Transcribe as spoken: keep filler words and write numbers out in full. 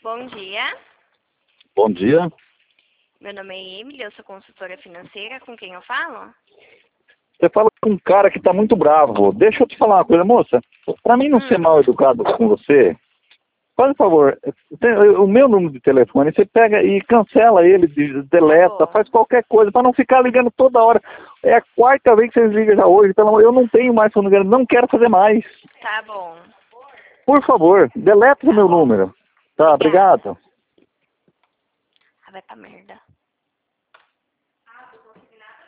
Bom dia, Bom dia. meu nome é Emily, eu sou consultora financeira, com quem eu falo? Você fala com um cara que tá muito bravo. Deixa eu te falar uma coisa, moça. Pra mim não ser Hum. mal educado com você, faz favor, tem o meu número de telefone, você pega e cancela ele, de- deleta, Tá bom. faz qualquer coisa, pra não ficar ligando toda hora. É a quarta vez que vocês ligam já hoje, pelo amor, eu não tenho mais fundo grande, não quero fazer mais. Tá bom. Por favor, deleta o Tá meu bom. número. Tá, Obrigada. obrigado. Ah, vai pra merda.